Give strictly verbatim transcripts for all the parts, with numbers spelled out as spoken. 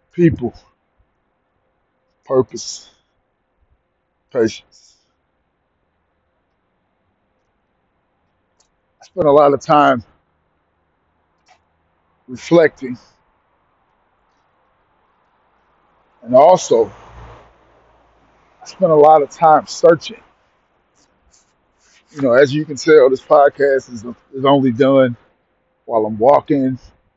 people, purpose, patience. I spent a lot of time reflecting and also I spent a lot of time searching. You know, as you can tell, this podcast is, is only done while I'm walking.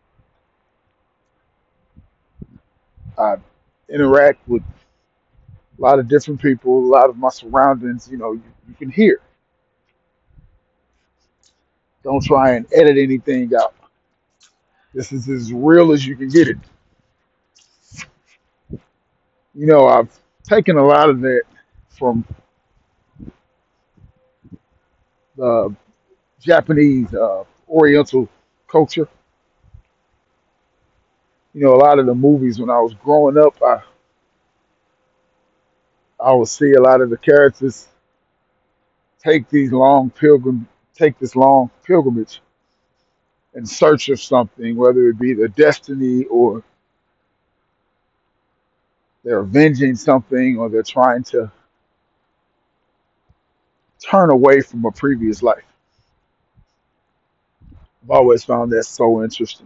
I interact with a lot of different people, a lot of my surroundings. You know, you, you can hear. Don't try and edit anything out. This is as real as you can get it. You know, I've taken a lot of that from the Japanese uh, Oriental culture. You know, a lot of the movies when I was growing up, I, I would see a lot of the characters take these long pilgrim, take this long pilgrimage in search of something, whether it be their destiny or they're avenging something or they're trying to turn away from a previous life. I've always found that so interesting.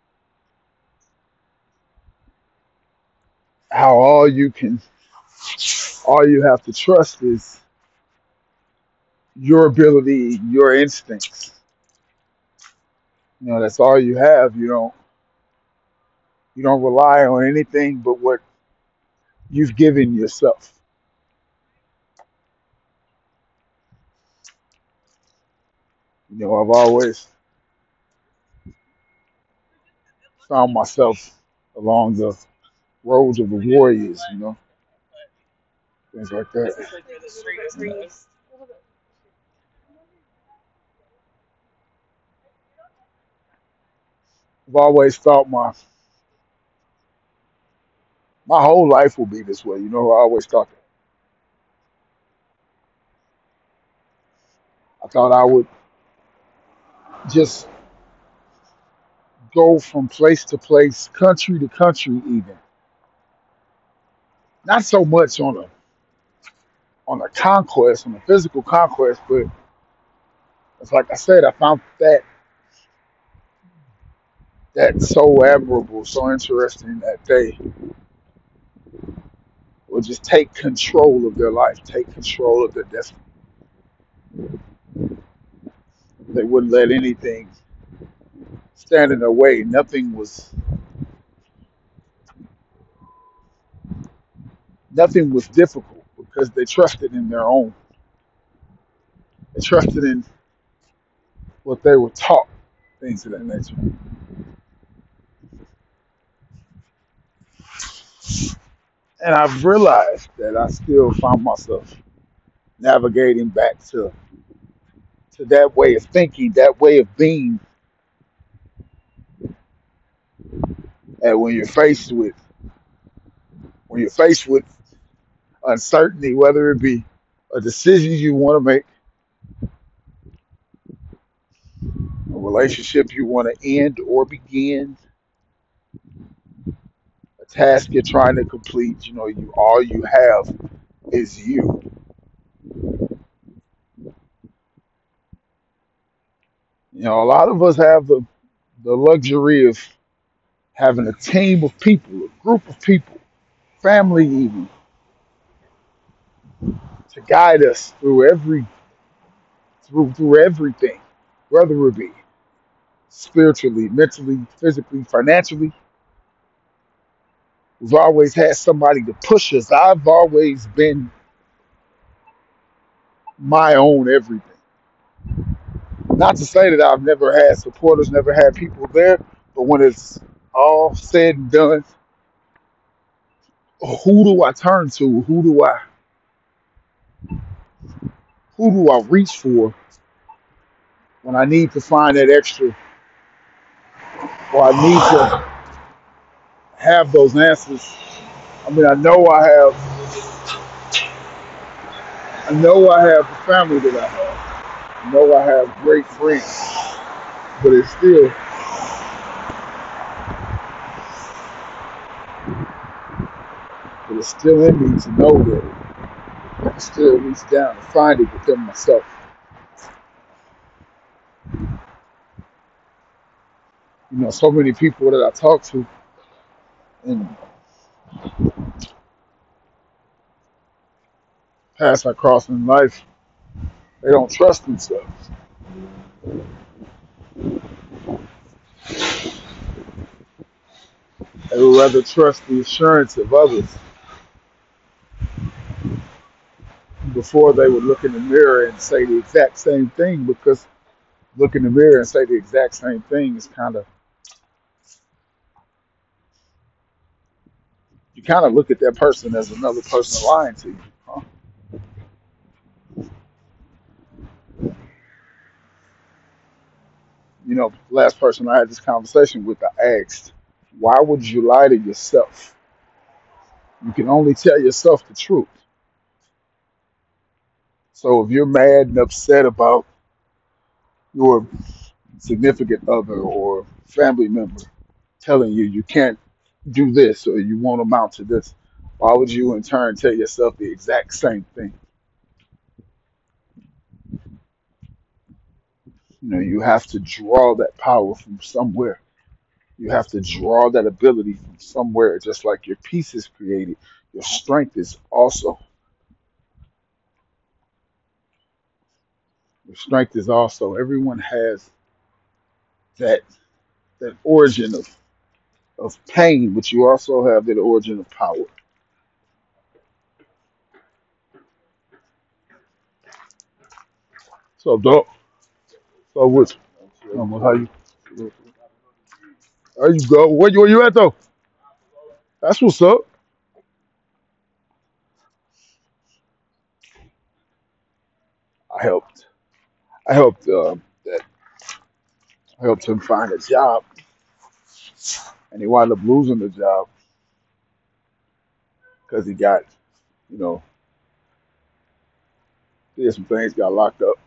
How all you can, all you have to trust is your ability, your instincts. You know, that's all you have. You don't, you don't rely on anything but what you've given yourself. You know, I've always found myself along the roads of the warriors. You know, things like that. I've always thought my my whole life will be this way. You know, I always thought that. I thought I would just go from place to place, country to country, even not so much on a on a conquest, on a physical conquest, but it's like I said, I found that that so admirable, so interesting that they would just take control of their life, take control of their destiny. They wouldn't let anything stand in their way. Nothing was nothing was difficult because they trusted in their own. They trusted in what they were taught, things of that nature. And I've realized that I still find myself navigating back to to that way of thinking, that way of being. And when you're faced with when you're faced with uncertainty, whether it be a decision you want to make, a relationship you want to end or begin, a task you're trying to complete, you know, you all you have is you. You know, a lot of us have the, the luxury of having a team of people, a group of people, family even, to guide us through every through through everything, whether it be spiritually, mentally, physically, financially. We've always had somebody to push us. I've always been my own everything. Not to say that I've never had supporters, never had people there, but when it's all said and done, who do I turn to? Who do I who do I reach for when I need to find that extra or I need to have those answers? I mean, I know I have I know I have the family that I have. I know I have great friends, but it's still but it's still in me to know that I can still reach down and find it within myself. You know, so many people that I talk to and paths I cross in life, they don't trust themselves. They would rather trust the assurance of others before they would look in the mirror and say the exact same thing, because look in the mirror and say the exact same thing is kind of, you kind of look at that person as another person lying to you. Huh? You know, the last person I had this conversation with, I asked, why would you lie to yourself? You can only tell yourself the truth. So if you're mad and upset about your significant other or family member telling you you can't do this or you won't amount to this, why would you in turn tell yourself the exact same thing? You know, you have to draw that power from somewhere. You have to draw that ability from somewhere, just like your peace is created. Your strength is also. Your strength is also. Everyone has that that origin of, of pain, but you also have that origin of power. So, doc, so what's um, how you how you go? Where you where you at though? That's what's up. I helped. I helped. Uh, that I helped him find a job, and he wound up losing the job because he got, you know, did some things, got locked up.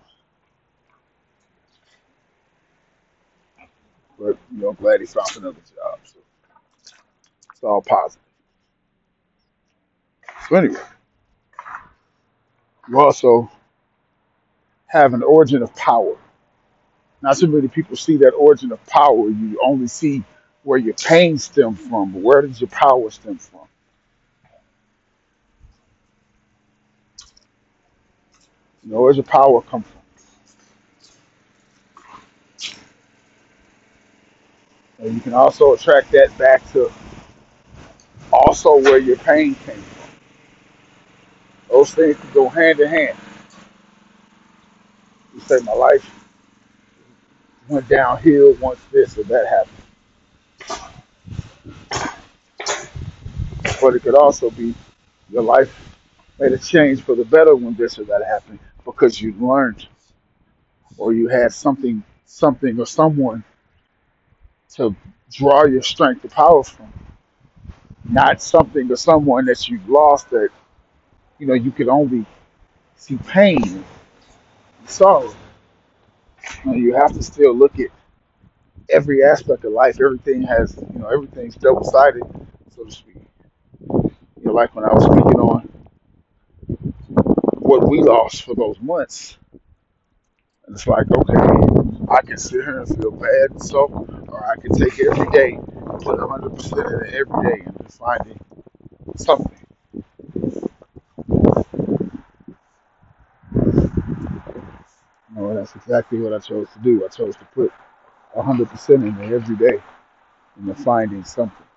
But you know, I'm glad he found another job. So it's all positive. So anyway, you also have an origin of power. Not so many people see that origin of power. You only see where your pain stemmed from. But where does your power stem from? You know, where's your power come from? And you can also attract that back to also where your pain came from. Those things can go hand in hand. You say my life went downhill once this or that happened. But it could also be your life made a change for the better when this or that happened because you learned or you had something, something or someone to draw your strength to power from. Not something or someone that you lost that, you know, you could only see pain and sorrow. You know, you have to still look at every aspect of life. Everything has, you know, everything's double sided, so to speak. You know, like when I was speaking on what we lost for those months, and it's like, okay, I can sit here and feel bad and so, or I can take every day and put one hundred percent in it every day and just finding something. You know, and that's exactly what I chose to do. I chose to put one hundred percent in it every day and then finding something.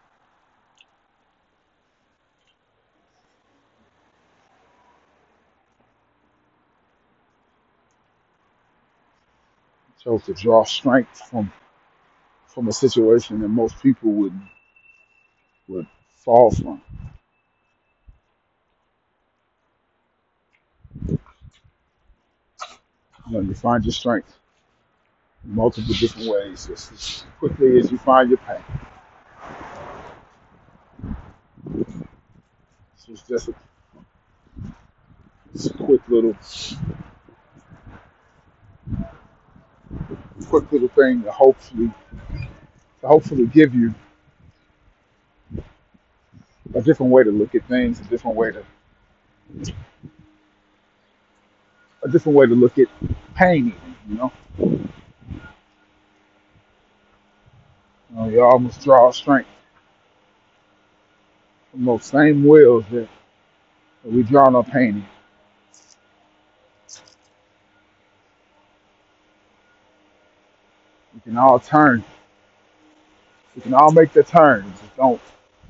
I chose to draw strength from from a situation that most people would would fall from. You know, you find your strength in multiple different ways, just as quickly as you find your pain. So it's just a, it's a quick little, quick little thing to hopefully, to hopefully give you a different way to look at things, a different way to a different way to look at pain. Even, you know, you, know, you almost draw strength from those same wells that, that we draw our pain in. We can all turn. We can all make the turn. Just don't.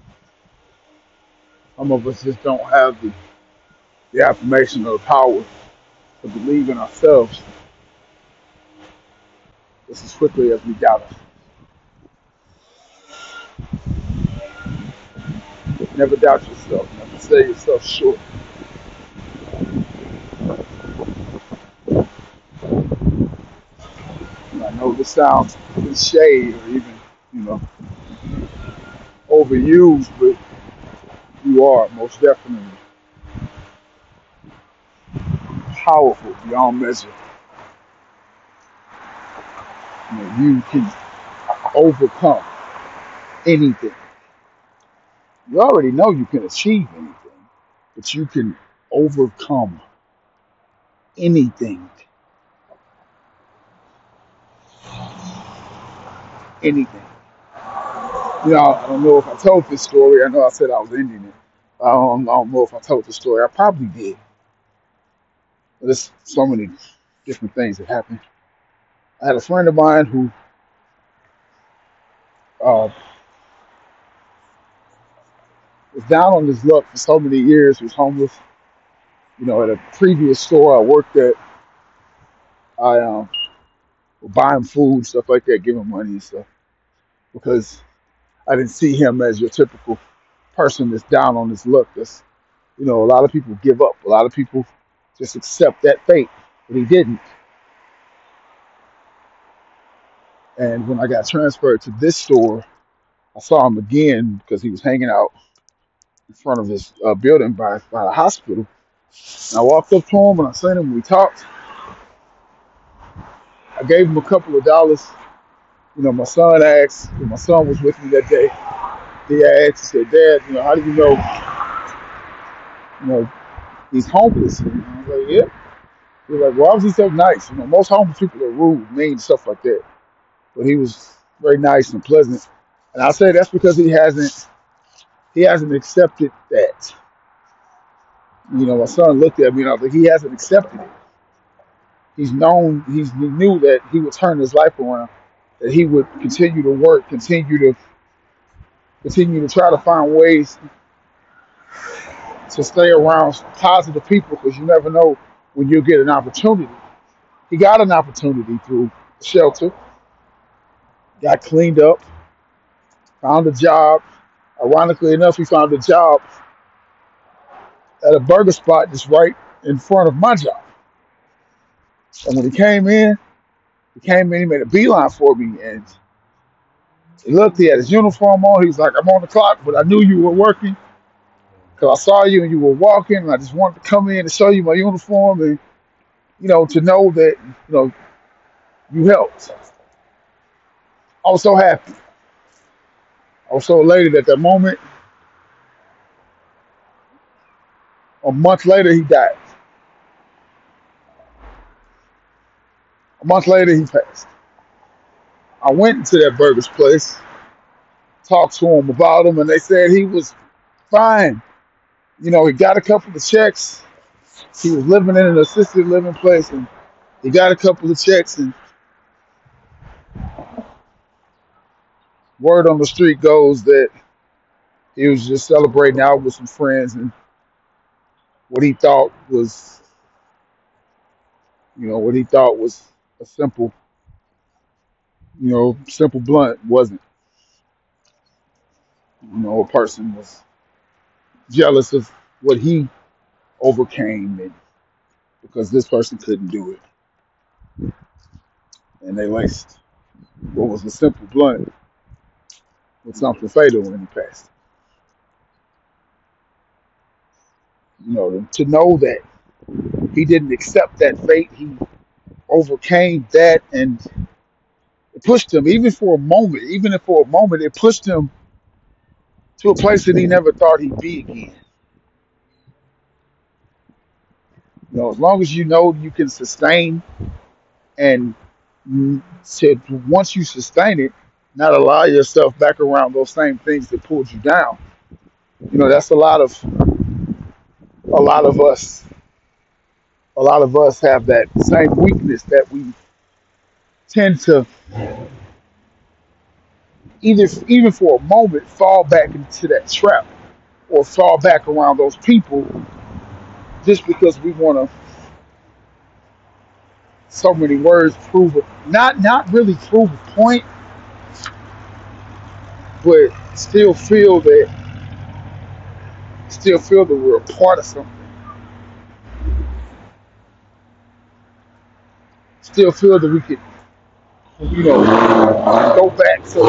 Some of us just don't have the, the affirmation or the power to believe in ourselves just as quickly as we doubt it. Never doubt yourself. Never sell yourself short. And I know this sounds cliche or even, you know, overused, but you are most definitely powerful beyond measure. You know, you can overcome anything. You already know you can achieve anything, but you can overcome anything. Anything. You know, I don't know if I told this story. I know I said I was ending it. I don't, I don't know if I told the story. I probably did. But there's so many different things that happened. I had a friend of mine who uh, was down on his luck for so many years. Was homeless. You know, at a previous store I worked at, I um, would buy him food, stuff like that, give him money and stuff. Because I didn't see him as your typical person that's down on his luck. That's, you know, a lot of people give up. A lot of people just accept that fate, but he didn't. And when I got transferred to this store, I saw him again because he was hanging out in front of this uh, building by, by the hospital. And I walked up to him and I seen him. We talked. I gave him a couple of dollars. You know, my son asked, my son was with me that day. He asked, he said, "Dad, you know, how do you know, you know, he's homeless?" And I was like, "Yeah." He was like, "Why was he so nice?" You know, most homeless people are rude, mean, stuff like that. But he was very nice and pleasant. And I say that's because he hasn't he hasn't accepted that. You know, my son looked at me and I was like, he hasn't accepted it. He's known, he's he knew that he would turn his life around, that he would continue to work, continue to continue to try to find ways to stay around positive people because you never know when you'll get an opportunity. He got an opportunity through shelter, got cleaned up, found a job. Ironically enough, he found a job at a burger spot that's right in front of my job. And when he came in, he came in, he made a beeline for me, and he looked, he had his uniform on. He was like, "I'm on the clock, but I knew you were working because I saw you and you were walking, and I just wanted to come in and show you my uniform and, you know, to know that, you know, you helped." I was so happy. I was so elated at that moment. A month later, he died. A month later, he passed. I went into that burger's place, talked to him about him, and they said he was fine. You know, he got a couple of checks. He was living in an assisted living place, and he got a couple of checks. And word on the street goes that he was just celebrating out with some friends, and what he thought was, you know, what he thought was a simple, you know, simple blunt wasn't. You know, a person was jealous of what he overcame, and because this person couldn't do it, and they laced what was a simple blunt with something fatal when he passed. You know, to know that he didn't accept that fate, he overcame that, and it pushed him, even for a moment, even if for a moment, it pushed him to a place that he never thought he'd be again. You know, as long as you know you can sustain and mm, to once you sustain it, not allow yourself back around those same things that pulled you down. You know, that's a lot of a lot of us. A lot of us have that same weakness that we tend to either even for a moment fall back into that trap or fall back around those people just because we want to so many words prove it not not really prove a point but still feel that still feel that we're a part of something, still feel that we could, you know, go back to,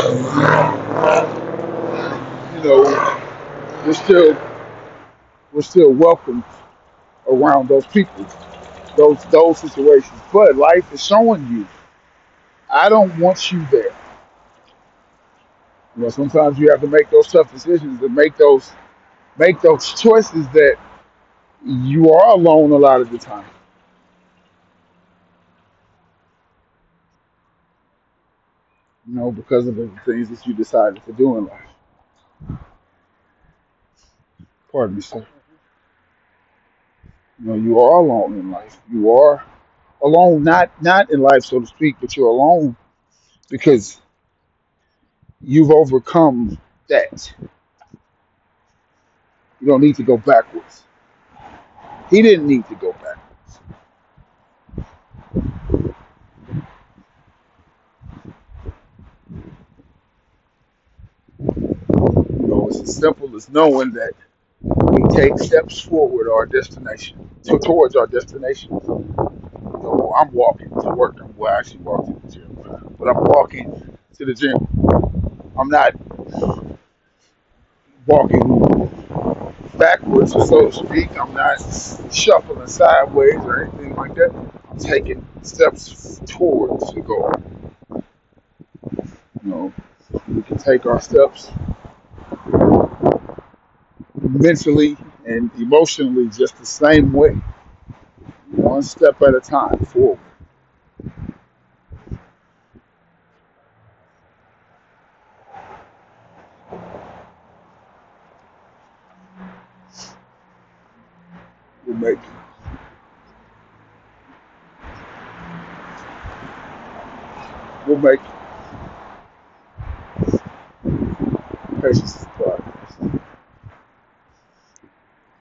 you know, we're still we're still welcome around those people, those those situations. But life is showing you, I don't want you there. You know, sometimes you have to make those tough decisions and make those make those choices that you are alone a lot of the time. You know, because of the things that you decided to do in life. Pardon me, sir. You know, you are alone in life. You are alone, not not in life, so to speak, but you're alone because you've overcome that. You don't need to go backwards. He didn't need to go backwards. You know, it's as simple as knowing that we take steps forward our destination, to, towards our destination. You know, I'm walking to work. I'm well, I actually walk to the gym, but I'm walking to the gym. I'm not walking backwards, so to speak. I'm not shuffling sideways or anything like that. I'm taking steps towards the goal. You know, we can take our steps mentally and emotionally just the same way, one step at a time forward. We'll make we'll make patience is the prize.